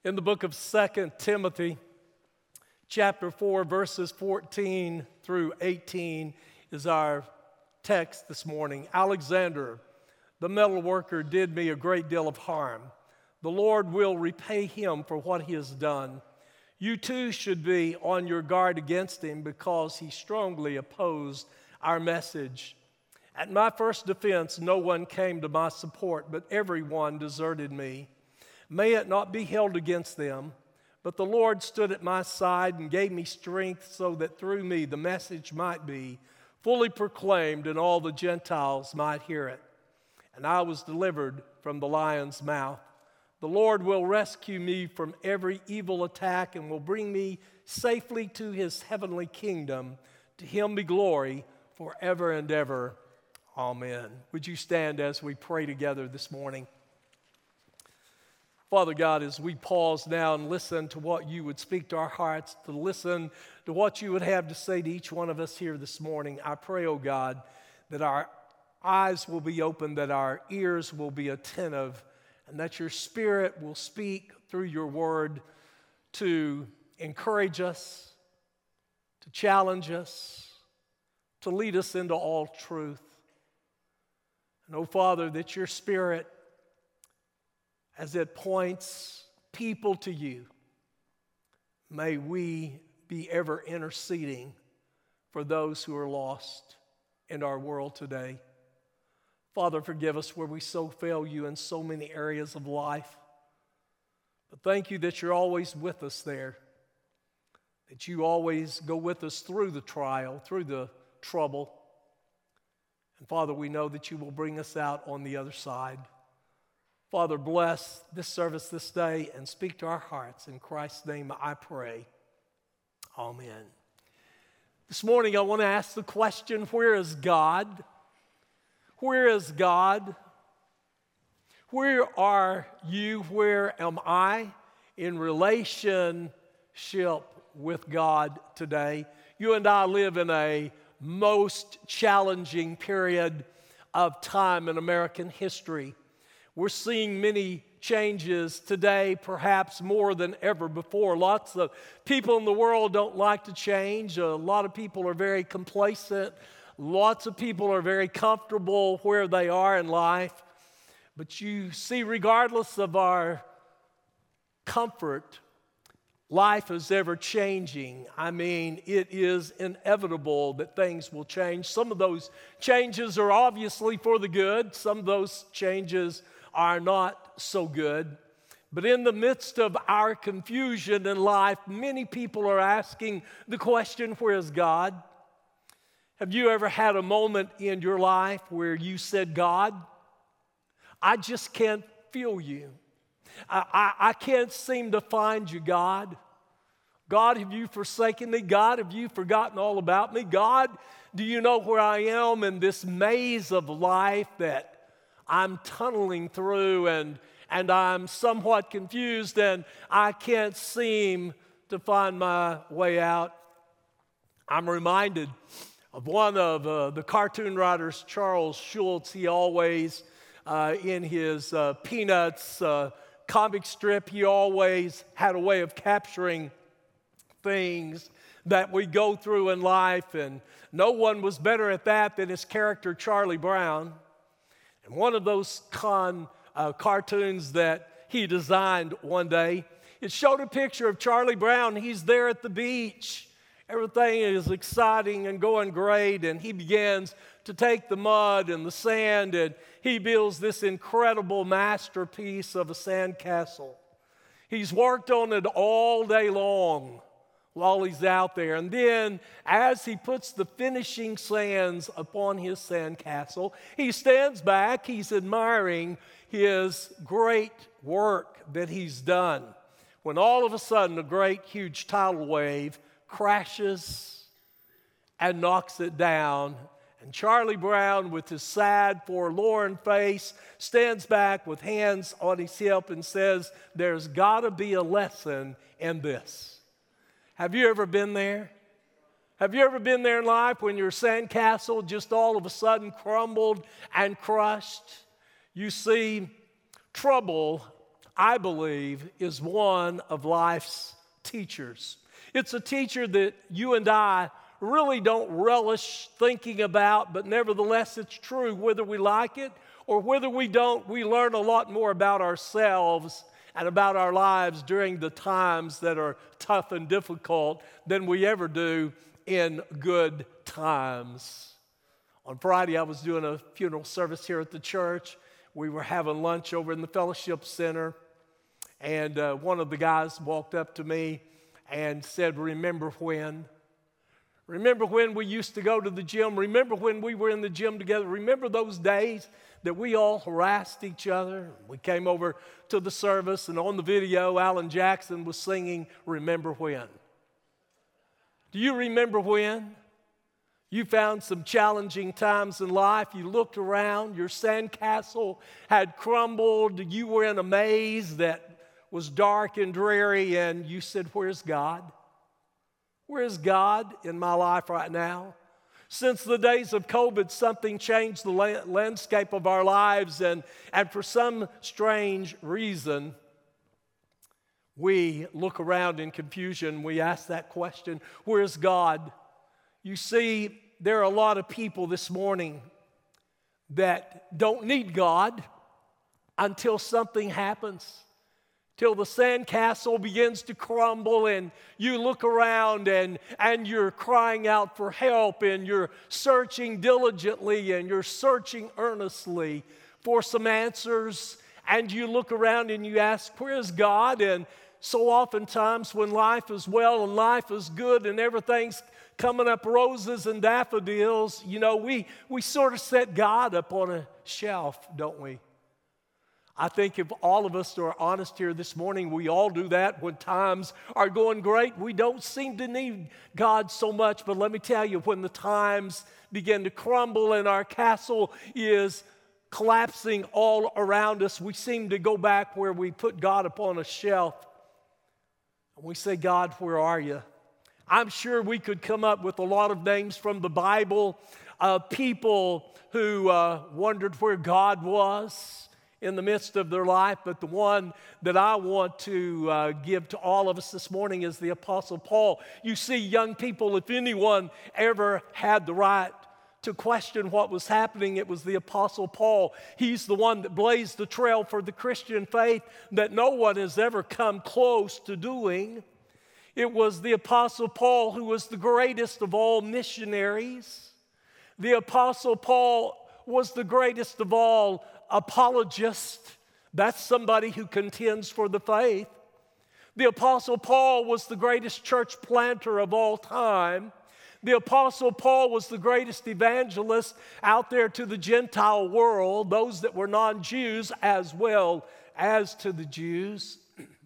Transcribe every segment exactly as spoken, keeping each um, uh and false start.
In the book of Second Timothy, chapter four, verses fourteen through eighteen is our text this morning. Alexander, the metal worker, did me a great deal of harm. The Lord will repay him for what he has done. You too should be on your guard against him because he strongly opposed our message. At my first defense, no one came to my support, but everyone deserted me. May it not be held against them, but the Lord stood at my side and gave me strength so that through me the message might be fully proclaimed and all the Gentiles might hear it. And I was delivered from the lion's mouth. The Lord will rescue me from every evil attack and will bring me safely to his heavenly kingdom. To him be glory forever and ever. Amen. Would you stand as we pray together this morning? Father God, as we pause now and listen to what you would speak to our hearts, to listen to what you would have to say to each one of us here this morning, I pray, oh God, that our eyes will be open, that our ears will be attentive, and that your Spirit will speak through your word to encourage us, to challenge us, to lead us into all truth. And, oh Father, that your Spirit, as it points people to you, may we be ever interceding for those who are lost in our world today. Father, forgive us where we so fail you in so many areas of life. But thank you that you're always with us there, that you always go with us through the trial, through the trouble. And Father, we know that you will bring us out on the other side. Father, bless this service this day and speak to our hearts. In Christ's name I pray. Amen. This morning I want to ask the question, where is God? Where is God? Where are you? Where am I in relationship with God today? You and I live in a most challenging period of time in American history. We're seeing many changes today, perhaps more than ever before. Lots of people in the world don't like to change. A lot of people are very complacent. Lots of people are very comfortable where they are in life. But you see, regardless of our comfort, life is ever changing. I mean, it is inevitable that things will change. Some of those changes are obviously for the good. Some of those changes are not so good. But in the midst of our confusion in life, many people are asking the question, where is God? Have you ever had a moment in your life where you said, God, I just can't feel you. I, I, I can't seem to find you, God. God, have you forsaken me? God, have you forgotten all about me? God, do you know where I am in this maze of life that I'm tunneling through, and, and I'm somewhat confused, and I can't seem to find my way out? I'm reminded of one of uh, the cartoon writers, Charles Schulz. He always, uh, in his uh, Peanuts uh, comic strip, he always had a way of capturing things that we go through in life, and no one was better at that than his character, Charlie Brown. And one of those con, uh, cartoons that he designed one day, it showed a picture of Charlie Brown. He's there at the beach. Everything is exciting and going great, and he begins to take the mud and the sand, and he builds this incredible masterpiece of a sandcastle. He's worked on it all day long while he's out there. And then as he puts the finishing sands upon his sandcastle, he stands back, he's admiring his great work that he's done, when all of a sudden a great huge tidal wave crashes and knocks it down. And Charlie Brown, with his sad, forlorn face, stands back with hands on his hip and says, there's got to be a lesson in this. Have you ever been there? Have you ever been there in life when your sandcastle just all of a sudden crumbled and crushed? You see, trouble I believe, is one of life's teachers. It's a teacher that you and I really don't relish thinking about, but nevertheless it's true. Whether we like it or whether we don't, we learn a lot more about ourselves and about our lives during the times that are tough and difficult than we ever do in good times. On Friday, I was doing a funeral service here at the church. We were having lunch over in the fellowship center, and uh, one of the guys walked up to me and said, "Remember when? Remember when we used to go to the gym? Remember when we were in the gym together? Remember those days that we all harassed each other?" We came over to the service, and on the video, Alan Jackson was singing, "Remember When." Do you remember when you found some challenging times in life? You looked around, your sandcastle had crumbled, you were in a maze that was dark and dreary, and you said, "Where's God? Where's God in my life right now?" Since the days of COVID, something changed the la- landscape of our lives, and, and for some strange reason, we look around in confusion. We ask that question, where's God? You see, there are a lot of people this morning that don't need God until something happens, till the sandcastle begins to crumble and you look around and, and you're crying out for help and you're searching diligently and you're searching earnestly for some answers, and you look around and you ask, where's God? And so oftentimes when life is well and life is good and everything's coming up roses and daffodils, you know, we, we sort of set God up on a shelf, don't we? I think if all of us are honest here this morning, we all do that. When times are going great, we don't seem to need God so much. But let me tell you, when the times begin to crumble and our castle is collapsing all around us, we seem to go back where we put God upon a shelf. And we say, "God, where are you?" I'm sure we could come up with a lot of names from the Bible of people who uh, wondered where God was in the midst of their life, but the one that I want to uh, give to all of us this morning is the Apostle Paul. You see, young people, if anyone ever had the right to question what was happening, it was the Apostle Paul. He's the one that blazed the trail for the Christian faith that no one has ever come close to doing. It was the Apostle Paul who was the greatest of all missionaries. The Apostle Paul was the greatest of all apologists. That's somebody who contends for the faith. The Apostle Paul was the greatest church planter of all time. The Apostle Paul was the greatest evangelist out there to the Gentile world, those that were non-Jews as well as to the Jews.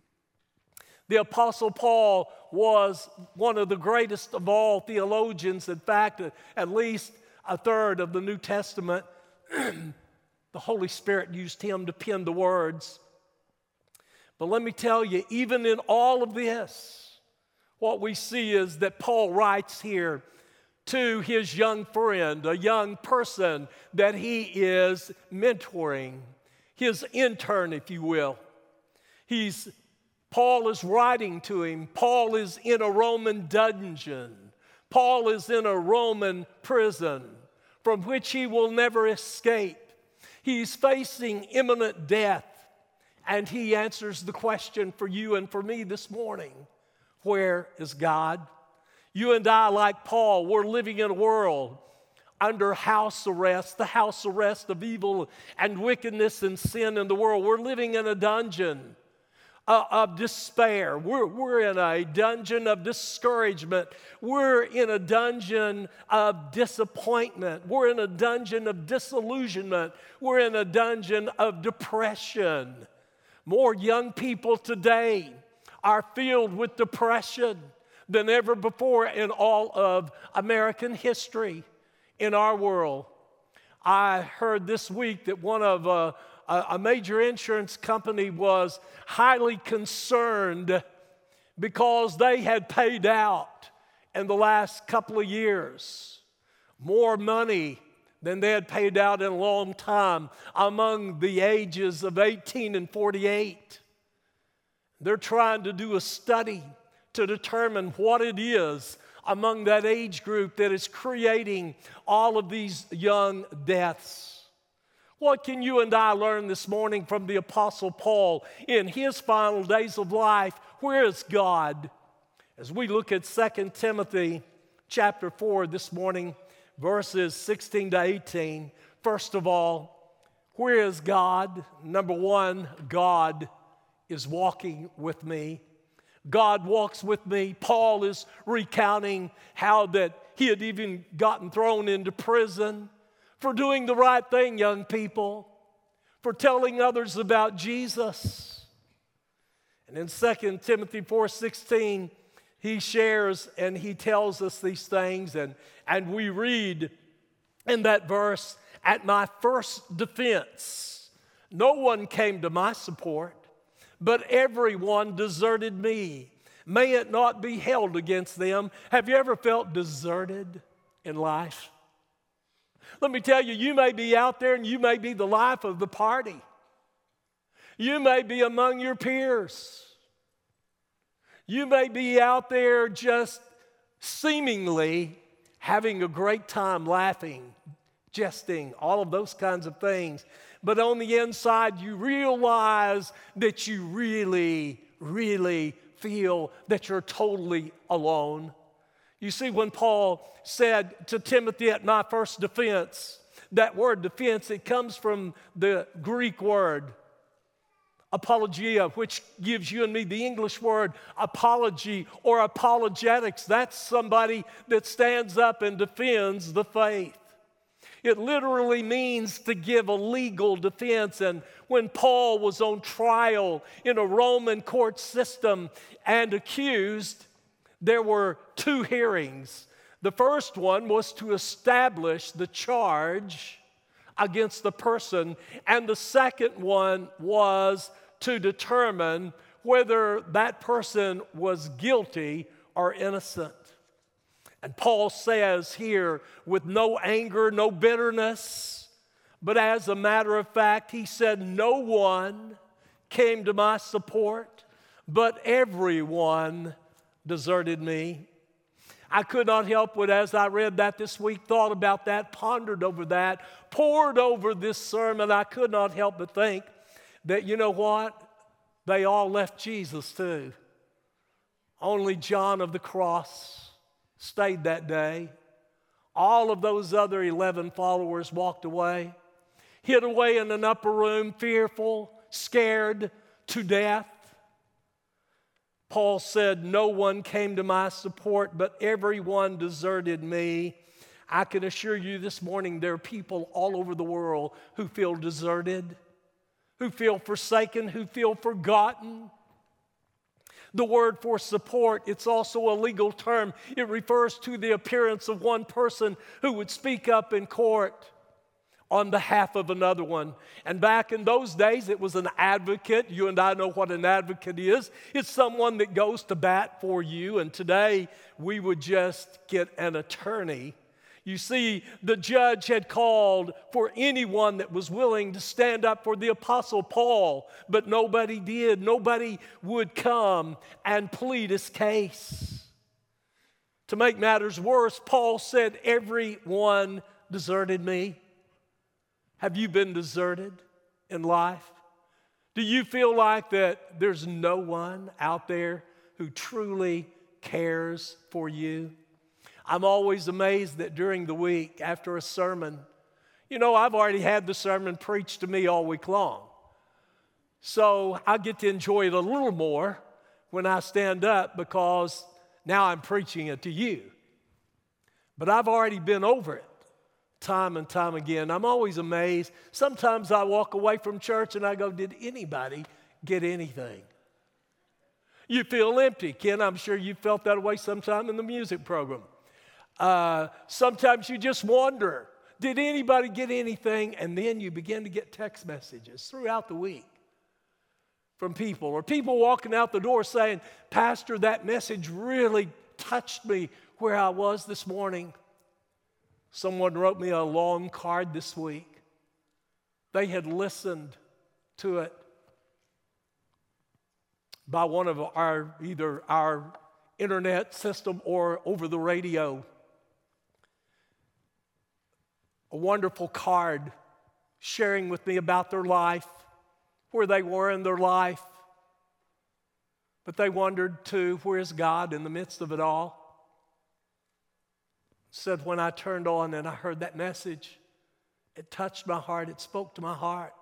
The Apostle Paul was one of the greatest of all theologians. In fact, at least a third of the New Testament, the Holy Spirit used him to pen the words. But let me tell you, even in all of this, what we see is that Paul writes here to his young friend, a young person that he is mentoring, his intern, if you will. He's Paul is writing to him. Paul is in a Roman dungeon. Paul is in a Roman prison from which he will never escape. He's facing imminent death, and he answers the question for you and for me this morning, where is God? You and I, like Paul, we're living in a world under house arrest, the house arrest of evil and wickedness and sin in the world. We're living in a dungeon of despair. We're, we're in a dungeon of discouragement. We're in a dungeon of disappointment. We're in a dungeon of disillusionment. We're in a dungeon of depression. More young people today are filled with depression than ever before in all of American history in our world. I heard this week that one of uh, a major insurance company was highly concerned because they had paid out in the last couple of years more money than they had paid out in a long time among the ages of eighteen and forty-eight. They're trying to do a study to determine what it is among that age group that is creating all of these young deaths. What can you and I learn this morning from the Apostle Paul in his final days of life? Where is God? As we look at Second Timothy chapter four this morning, verses sixteen to eighteen, first of all, where is God? Number one, God is walking with me. God walks with me. Paul is recounting how that he had even gotten thrown into prison for doing the right thing, young people, for telling others about Jesus. And in Second Timothy four sixteen, he shares and he tells us these things, and, and we read in that verse, "At my first defense, no one came to my support, but everyone deserted me. May it not be held against them." Have you ever felt deserted in life? Let me tell you, you may be out there and you may be the life of the party. You may be among your peers. You may be out there just seemingly having a great time, laughing, jesting, all of those kinds of things. But on the inside, you realize that you really, really feel that you're totally alone. You see, when Paul said to Timothy, "At my first defense," that word defense, it comes from the Greek word apologia, which gives you and me the English word apology or apologetics. That's somebody that stands up and defends the faith. It literally means to give a legal defense. And when Paul was on trial in a Roman court system and accused, there were two hearings. The first one was to establish the charge against the person, and the second one was to determine whether that person was guilty or innocent. And Paul says here, with no anger, no bitterness, but as a matter of fact, he said, "No one came to my support, but everyone deserted me." I could not help but, as I read that this week, thought about that, pondered over that, pored over this sermon, I could not help but think that, you know what? They all left Jesus too. Only John of the Cross stayed that day. All of those other eleven followers walked away, hid away in an upper room, fearful, scared to death. Paul said, "No one came to my support, but everyone deserted me." I can assure you this morning there are people all over the world who feel deserted, who feel forsaken, who feel forgotten. The word for support, it's also a legal term. It refers to the appearance of one person who would speak up in court on behalf of another one. And back in those days, it was an advocate. You and I know what an advocate is. It's someone that goes to bat for you. And today, we would just get an attorney. You see, the judge had called for anyone that was willing to stand up for the Apostle Paul, but nobody did. Nobody would come and plead his case. To make matters worse, Paul said, "Everyone deserted me." Have you been deserted in life? Do you feel like that there's no one out there who truly cares for you? I'm always amazed that during the week after a sermon, you know, I've already had the sermon preached to me all week long. So I get to enjoy it a little more when I stand up because now I'm preaching it to you. But I've already been over it time and time again. I'm always amazed. Sometimes I walk away from church and I go, did anybody get anything? You feel empty. Ken, I'm sure you felt that way sometime in the music program. Uh, sometimes you just wonder, did anybody get anything? And then you begin to get text messages throughout the week from people, or people walking out the door saying, "Pastor, that message really touched me where I was this morning." Someone wrote me a long card this week. They had listened to it by one of our, either our internet system or over the radio, a wonderful card sharing with me about their life, where they were in their life. But they wondered too, where is God in the midst of it all? Said when I turned on and I heard that message, it touched my heart, it spoke to my heart.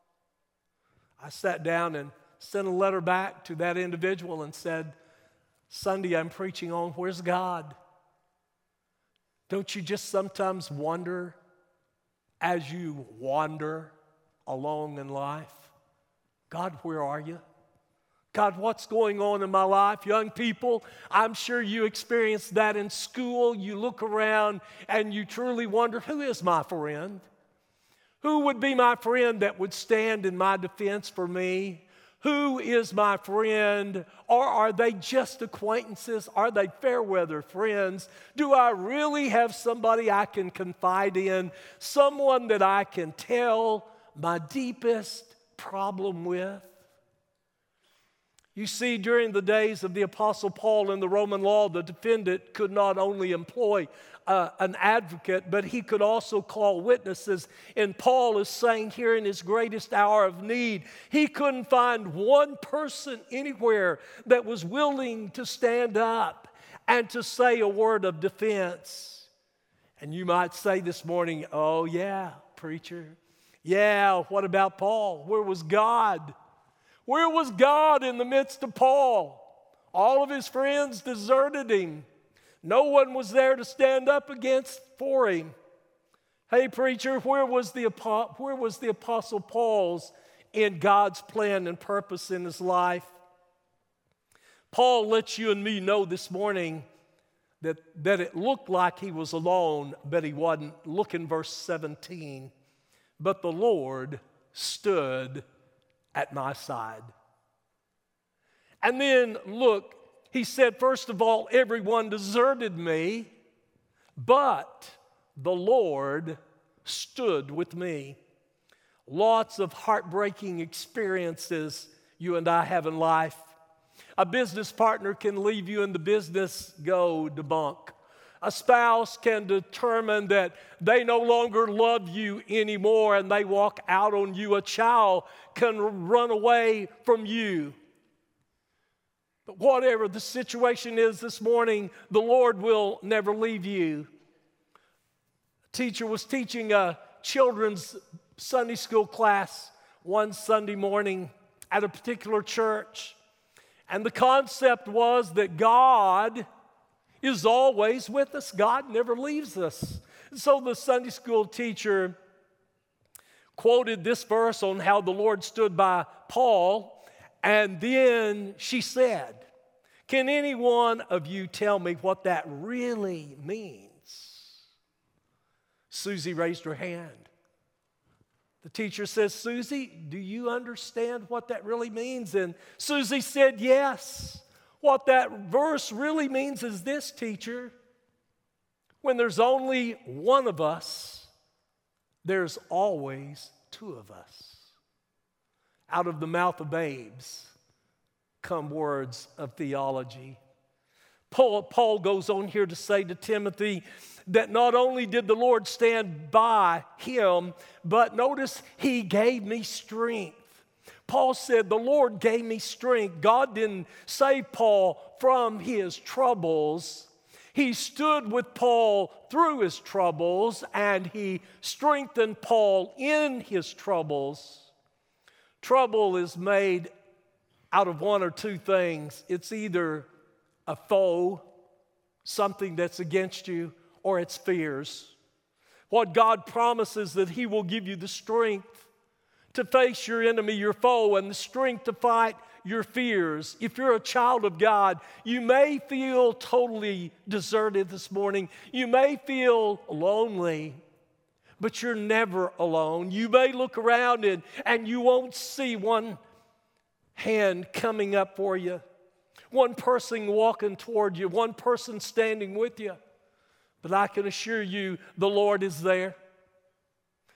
I sat down and sent a letter back to that individual and said, Sunday I'm preaching on, where's God? Don't you just sometimes wonder as you wander along in life, God, where are you? God, what's going on in my life? Young people, I'm sure you experienced that in school. You look around and you truly wonder, who is my friend? Who would be my friend that would stand in my defense for me? Who is my friend? Or are they just acquaintances? Are they fair weather friends? Do I really have somebody I can confide in? Someone that I can tell my deepest problem with? You see, during the days of the Apostle Paul in the Roman law, the defendant could not only employ uh, an advocate, but he could also call witnesses. And Paul is saying here in his greatest hour of need, he couldn't find one person anywhere that was willing to stand up and to say a word of defense. And you might say this morning, oh yeah, preacher. Yeah, what about Paul? Where was God? Where was God in the midst of Paul? All of his friends deserted him. No one was there to stand up against for him. Hey, preacher, where was the, where was the Apostle Paul's in God's plan and purpose in his life? Paul lets you and me know this morning that, that it looked like he was alone, but he wasn't. Look in verse seventeen. But the Lord stood at my side. And then look, he said, first of all, everyone deserted me, but the Lord stood with me. Lots of heartbreaking experiences you and I have in life. A business partner can leave you in the business, go debunk. A spouse can determine that they no longer love you anymore and they walk out on you. A child can run away from you. But whatever the situation is this morning, the Lord will never leave you. A teacher was teaching a children's Sunday school class one Sunday morning at a particular church. And the concept was that God is always with us. God never leaves us. So the Sunday school teacher quoted this verse on how the Lord stood by Paul, and then she said, can any one of you tell me what that really means? Susie raised her hand. The teacher says, Susie, do you understand what that really means? And Susie said, yes. What that verse really means is this, teacher. When there's only one of us, there's always two of us. Out of the mouth of babes come words of theology. Paul, Paul goes on here to say to Timothy that not only did the Lord stand by him, but notice he gave me strength. Paul said, the Lord gave me strength. God didn't save Paul from his troubles. He stood with Paul through his troubles, and he strengthened Paul in his troubles. Trouble is made out of one or two things. It's either a foe, something that's against you, or it's fears. What God promises that he will give you the strength to face your enemy, your foe, and the strength to fight your fears. If you're a child of God, you may feel totally deserted this morning. You may feel lonely, but you're never alone. You may look around and, and you won't see one hand coming up for you, one person walking toward you, one person standing with you. But I can assure you the Lord is there.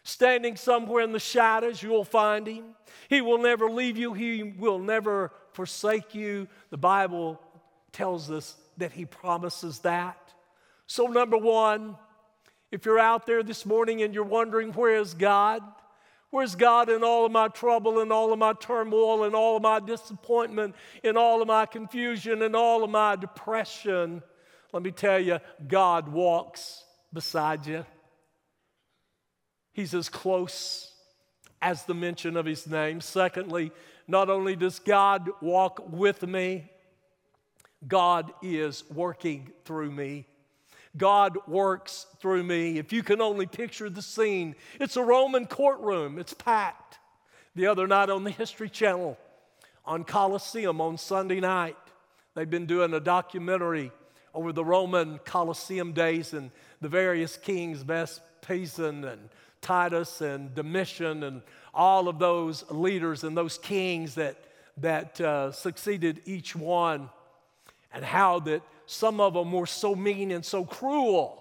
Standing somewhere in the shadows, you'll find him. He will never leave you. He will never forsake you. The Bible tells us that he promises that. So number one, if you're out there this morning and you're wondering, where is God? Where's God in all of my trouble, in all of my turmoil, in all of my disappointment, in all of my confusion, in all of my depression? Let me tell you, God walks beside you. He's as close as the mention of his name. Secondly, not only does God walk with me, God is working through me. God works through me. If you can only picture the scene, it's a Roman courtroom. It's packed. The other night on the History Channel, on Colosseum on Sunday night, they've been doing a documentary over the Roman Colosseum days and the various kings, Vespasian and Titus and Domitian and all of those leaders and those kings that, that uh, succeeded each one, and how that some of them were so mean and so cruel.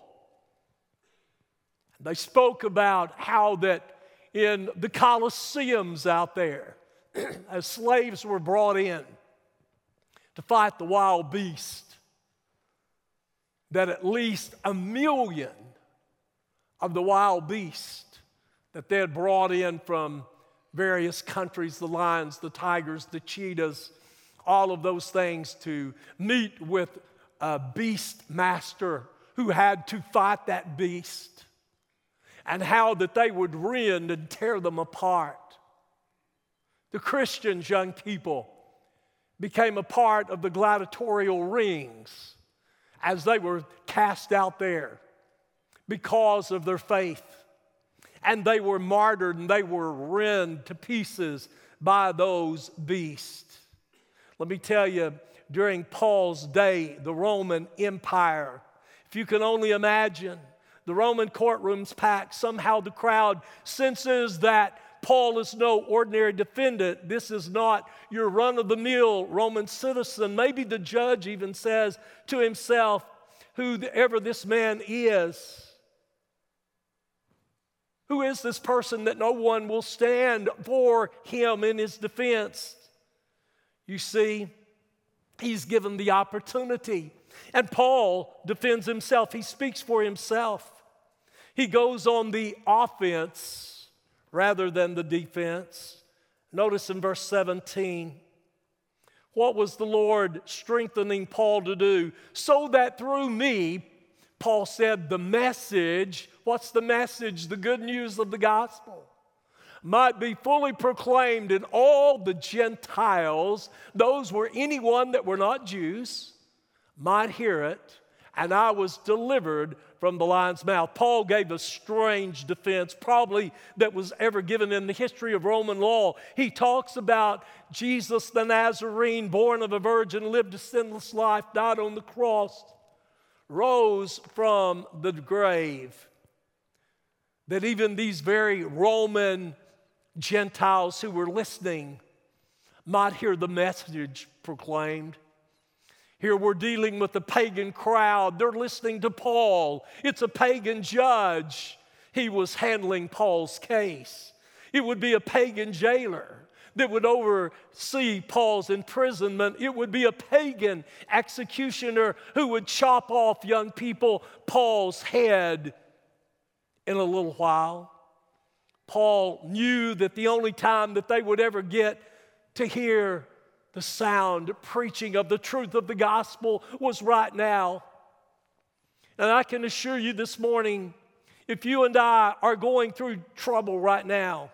They spoke about how that in the Colosseums out there, as slaves were brought in to fight the wild beast, that at least a million of the wild beast that they had brought in from various countries, the lions, the tigers, the cheetahs, all of those things, to meet with a beast master who had to fight that beast, and how that they would rend and tear them apart. The Christians, young people, became a part of the gladiatorial rings as they were cast out there because of their faith. And they were martyred and they were rent to pieces by those beasts. Let me tell you, during Paul's day, the Roman Empire, if you can only imagine, the Roman courtrooms packed. Somehow the crowd senses that Paul is no ordinary defendant. This is not your run-of-the-mill Roman citizen. Maybe the judge even says to himself, whoever this man is, who is this person that no one will stand for him in his defense? You see, he's given the opportunity. And Paul defends himself. He speaks for himself. He goes on the offense rather than the defense. Notice in verse seventeen, what was the Lord strengthening Paul to do? So that through me, Paul said, the message, what's the message? The good news of the gospel might be fully proclaimed in all the Gentiles. Those were anyone that were not Jews might hear it, and I was delivered from the lion's mouth. Paul gave a strange defense, probably that was ever given in the history of Roman law. He talks about Jesus the Nazarene, born of a virgin, lived a sinless life, died on the cross, rose from the grave. That even these very Roman Gentiles who were listening might hear the message proclaimed. Here we're dealing with a pagan crowd. They're listening to Paul. It's a pagan judge. He was handling Paul's case. It would be a pagan jailer that would oversee Paul's imprisonment. It would be a pagan executioner who would chop off young people Paul's head in a little while. Paul knew that the only time that they would ever get to hear the sound preaching of the truth of the gospel was right now. And I can assure you this morning, if you and I are going through trouble right now,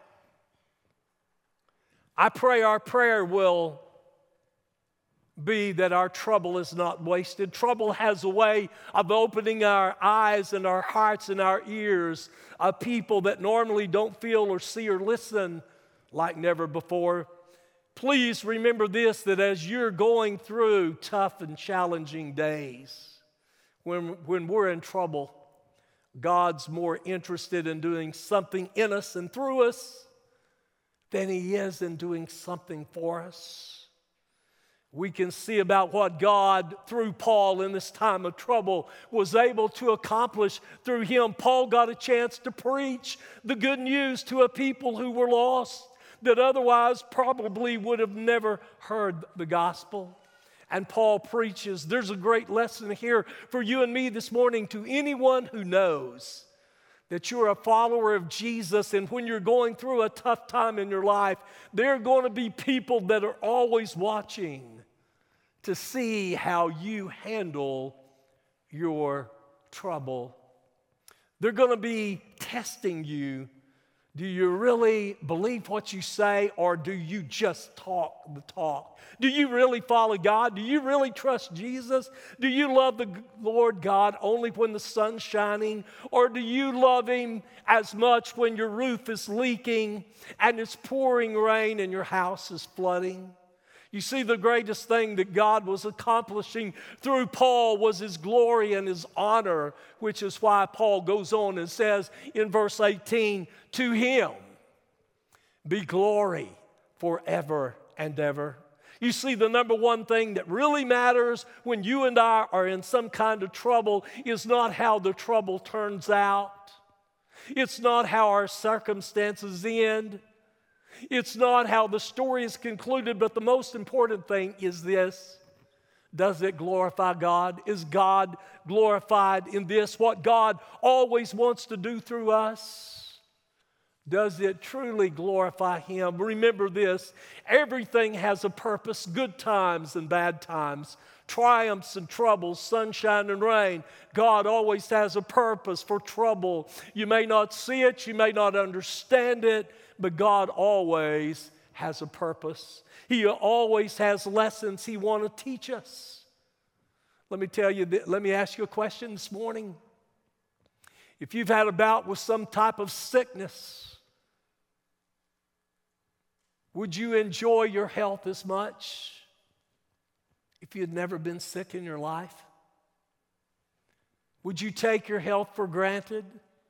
I pray our prayer will be that our trouble is not wasted. Trouble has a way of opening our eyes and our hearts and our ears of people that normally don't feel or see or listen like never before. Please remember this, that as you're going through tough and challenging days, when, when we're in trouble, God's more interested in doing something in us and through us than He is in doing something for us. we can see about what God, through Paul in this time of trouble, was able to accomplish through him. Paul got a chance to preach the good news to a people who were lost, that otherwise probably would have never heard the gospel. And Paul preaches. There's a great lesson here for you and me this morning to anyone who knows that you're a follower of Jesus, and when you're going through a tough time in your life, there are going to be people that are always watching to see how you handle your trouble. They're going to be testing you. Do you really believe what you say, or do you just talk the talk? Do you really follow God? Do you really trust Jesus? Do you love the Lord God only when the sun's shining? Or do you love Him as much when your roof is leaking and it's pouring rain and your house is flooding? You see, the greatest thing that God was accomplishing through Paul was His glory and His honor, which is why Paul goes on and says in verse eighteen, to Him be glory forever and ever. You see, the number one thing that really matters when you and I are in some kind of trouble is not how the trouble turns out. It's not how our circumstances end. It's not how the story is concluded, but the most important thing is this. Does it glorify God? Is God glorified in this? What God always wants to do through us? Does it truly glorify Him? Remember this, everything has a purpose, good times and bad times, triumphs and troubles, sunshine and rain. God always has a purpose for trouble. You may not see it, you may not understand it, but God always has a purpose. He always has lessons He wants to teach us. Let me tell you, let me ask you a question this morning. If you've had a bout with some type of sickness, would you enjoy your health as much if you had never been sick in your life? Would you take your health for granted?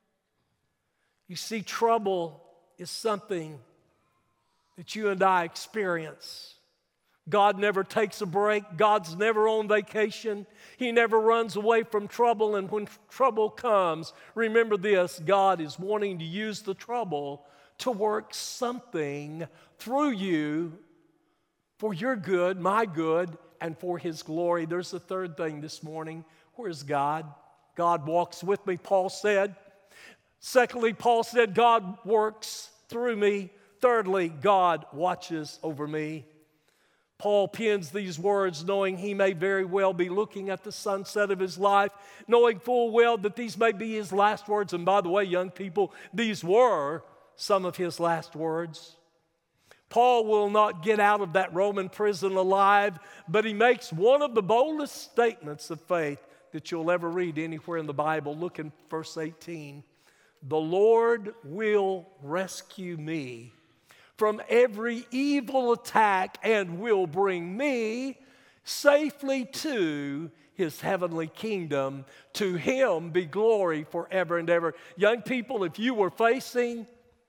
You see, trouble is something that you and I experience. God never takes a break. God's never on vacation. He never runs away from trouble. And when trouble comes, remember this, God is wanting to use the trouble to work something through you for your good, my good, and for His glory. There's a third thing this morning. Where's God? God walks with me, Paul said. Secondly, Paul said, God works through me. Thirdly, God watches over me. Paul pens these words knowing he may very well be looking at the sunset of his life, knowing full well that these may be his last words. And by the way, young people, these were some of his last words. Paul will not get out of that Roman prison alive, but he makes one of the boldest statements of faith that you'll ever read anywhere in the Bible. Look in verse eighteen. The Lord will rescue me from every evil attack and will bring me safely to His heavenly kingdom. To Him be glory forever and ever. Young people, if you were facing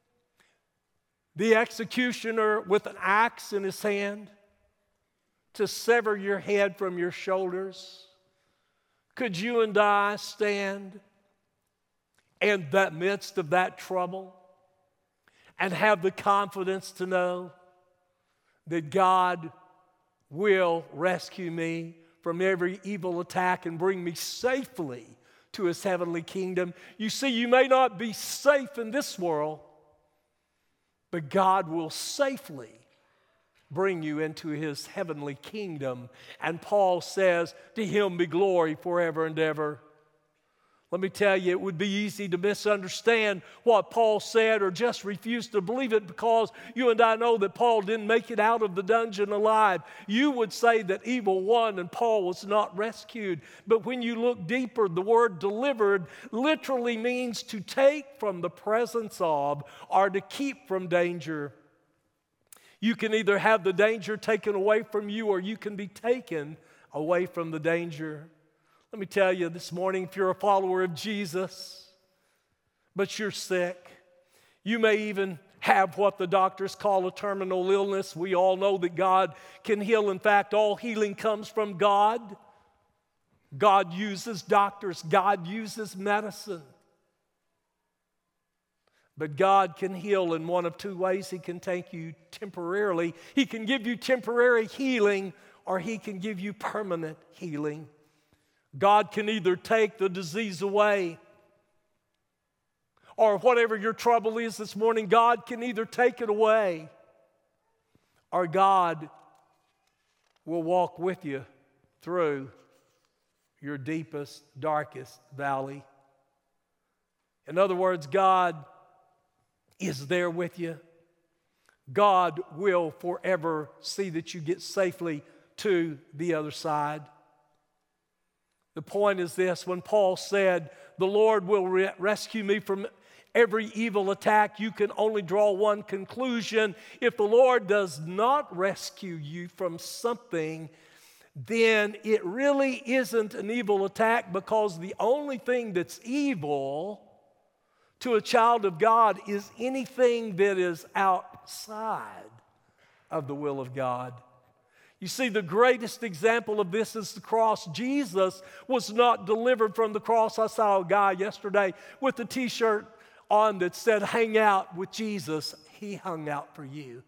the executioner with an axe in his hand to sever your head from your shoulders, could you and I stand in the midst of that trouble and have the confidence to know that God will rescue me from every evil attack and bring me safely to His heavenly kingdom? You see, you may not be safe in this world, but God will safely bring you into His heavenly kingdom. And Paul says, to Him be glory forever and ever. Let me tell you, it would be easy to misunderstand what Paul said or just refuse to believe it because you and I know that Paul didn't make it out of the dungeon alive. You would say that evil won and Paul was not rescued. But when you look deeper, the word delivered literally means to take from the presence of or to keep from danger. You can either have the danger taken away from you or you can be taken away from the danger. Let me tell you this morning, if you're a follower of Jesus, but you're sick, you may even have what the doctors call a terminal illness. We all know that God can heal. In fact, all healing comes from God. God uses doctors. God uses medicine. But God can heal in one of two ways. He can take you temporarily. He can give you temporary healing, or He can give you permanent healing. God can either take the disease away, or whatever your trouble is this morning, God can either take it away, or God will walk with you through your deepest, darkest valley. In other words, God is there with you. God will forever see that you get safely to the other side. The point is this: when Paul said, "The Lord will re- rescue me from every evil attack," you can only draw one conclusion. If the Lord does not rescue you from something, then it really isn't an evil attack, because the only thing that's evil to a child of God is anything that is outside of the will of God. You see, the greatest example of this is the cross. Jesus was not delivered from the cross. I saw a guy yesterday with a t-shirt on that said, "Hang out with Jesus." He hung out for you.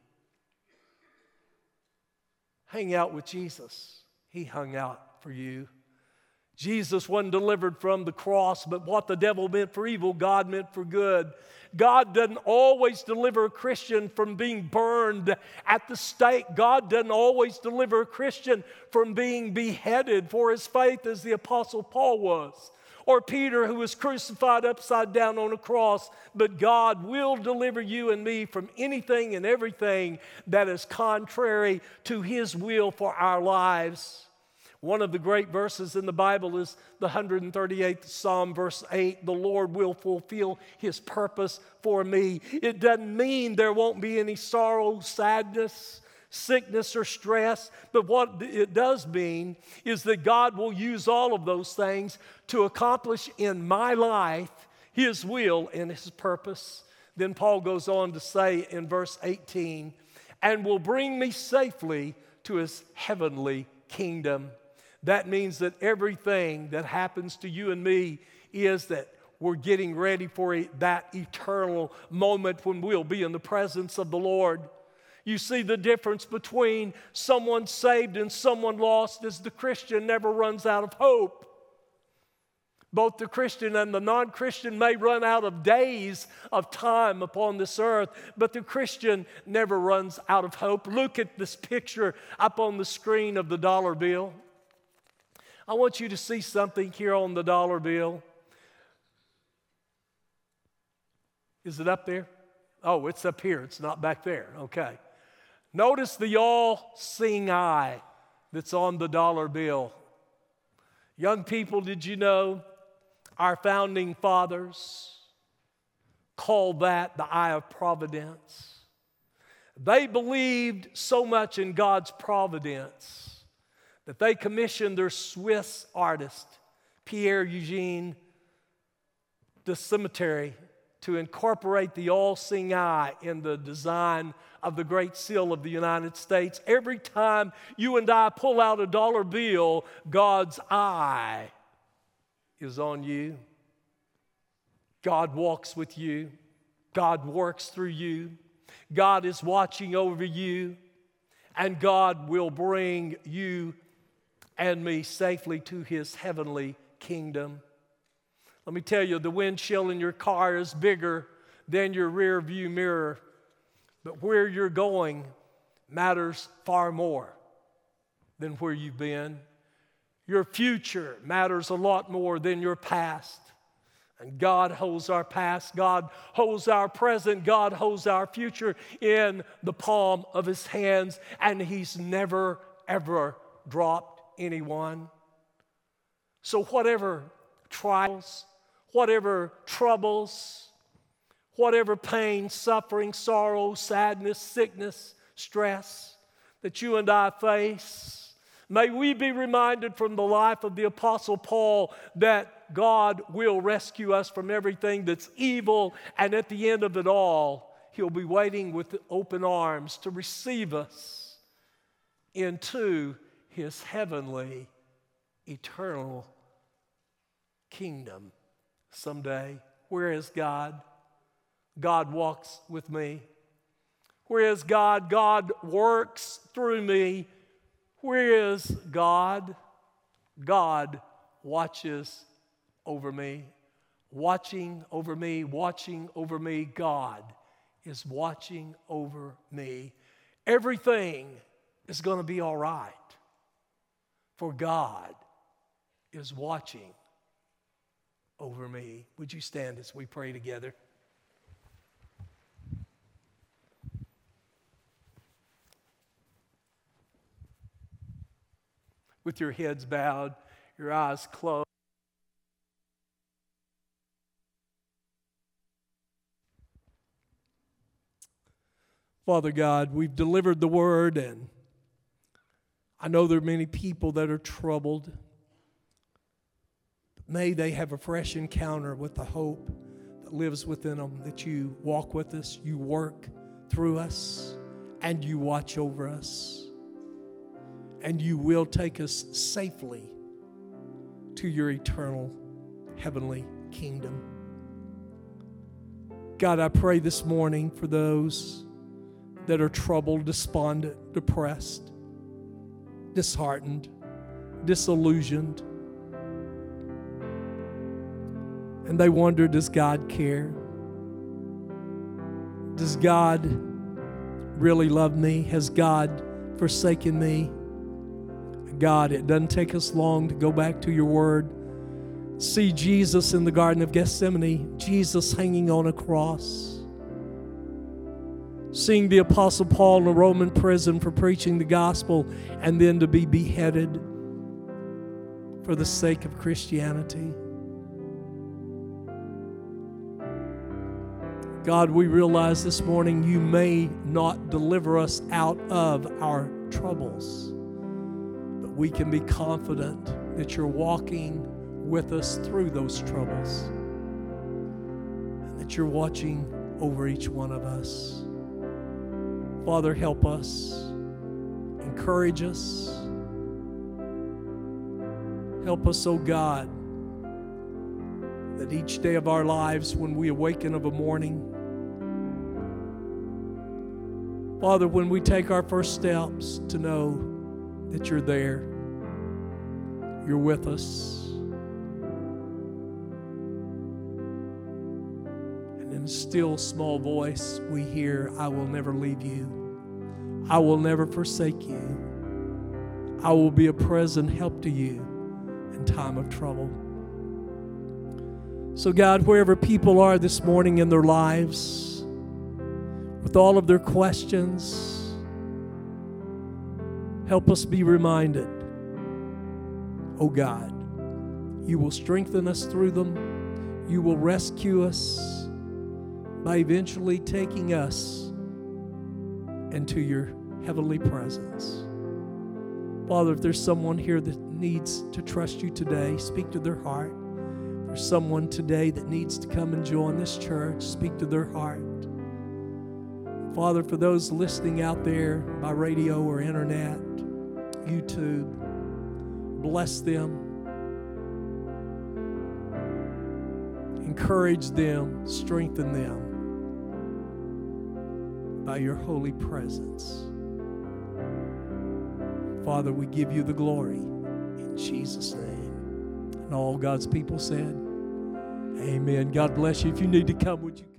Hang out with Jesus. He hung out for you. Jesus wasn't delivered from the cross, but what the devil meant for evil, God meant for good. God doesn't always deliver a Christian from being burned at the stake. God doesn't always deliver a Christian from being beheaded for his faith, as the Apostle Paul was, or Peter, who was crucified upside down on a cross. But God will deliver you and me from anything and everything that is contrary to His will for our lives. One of the great verses in the Bible is the one hundred thirty-eighth Psalm, verse eight. "The Lord will fulfill His purpose for me." It doesn't mean there won't be any sorrow, sadness, sickness, or stress. But what it does mean is that God will use all of those things to accomplish in my life His will and His purpose. Then Paul goes on to say in verse eighteen, "and will bring me safely to His heavenly kingdom." That means that everything that happens to you and me is that we're getting ready for a, that eternal moment when we'll be in the presence of the Lord. You see, the difference between someone saved and someone lost is the Christian never runs out of hope. Both the Christian and the non-Christian may run out of days of time upon this earth, but the Christian never runs out of hope. Look at this picture up on the screen of the dollar bill. I want you to see something here on the dollar bill. Is it up there? Oh, it's up here. It's not back there. Okay. Notice the all-seeing eye that's on the dollar bill. Young people, did you know our founding fathers called that the eye of providence? They believed so much in God's providence that they commissioned their Swiss artist, Pierre-Eugène de Simoterie, to incorporate the all-seeing eye in the design of the Great Seal of the United States. Every time you and I pull out a dollar bill, God's eye is on you. God walks with you. God works through you. God is watching over you. And God will bring you and me safely to His heavenly kingdom. Let me tell you, the windshield in your car is bigger than your rear view mirror. But where you're going matters far more than where you've been. Your future matters a lot more than your past. And God holds our past, God holds our present, God holds our future in the palm of His hands. And He's never, ever dropped anyone. So whatever trials, whatever troubles, whatever pain, suffering, sorrow, sadness, sickness, stress that you and I face, may we be reminded from the life of the Apostle Paul that God will rescue us from everything that's evil, and at the end of it all, He'll be waiting with open arms to receive us into His heavenly, eternal kingdom someday. Where is God? God walks with me. Where is God? God works through me. Where is God? God watches over me. Watching over me, watching over me. God is watching over me. Everything is going to be all right, for God is watching over me. Would you stand as we pray together? With your heads bowed, your eyes closed. Father God, we've delivered the word, and I know there are many people that are troubled. May they have a fresh encounter with the hope that lives within them, that you walk with us, you work through us, and you watch over us. And you will take us safely to your eternal heavenly kingdom. God, I pray this morning for those that are troubled, despondent, depressed, disheartened, disillusioned. And they wonder, does God care? Does God really love me? Has God forsaken me? God, it doesn't take us long to go back to your word. See Jesus in the Garden of Gethsemane, Jesus hanging on a cross. Seeing the Apostle Paul in a Roman prison for preaching the gospel and then to be beheaded for the sake of Christianity. God, we realize this morning you may not deliver us out of our troubles, but we can be confident that you're walking with us through those troubles and that you're watching over each one of us. Father, help us, encourage us, help us, oh God, that each day of our lives when we awaken of a morning, Father, when we take our first steps, to know that you're there, you're with us. And in a still small voice, we hear, I will never leave you. I will never forsake you. I will be a present help to you in time of trouble. So God, wherever people are this morning in their lives, with all of their questions, help us be reminded, oh God, you will strengthen us through them. You will rescue us by eventually taking us into your heavenly presence. Father, if there's someone here that needs to trust you today, speak to their heart. If there's someone today that needs to come and join this church, speak to their heart. Father, for those listening out there by radio or internet, YouTube, bless them. Encourage them, strengthen them by your holy presence. Father, we give you the glory in Jesus' name. And all God's people said, amen. God bless you. If you need to come, would you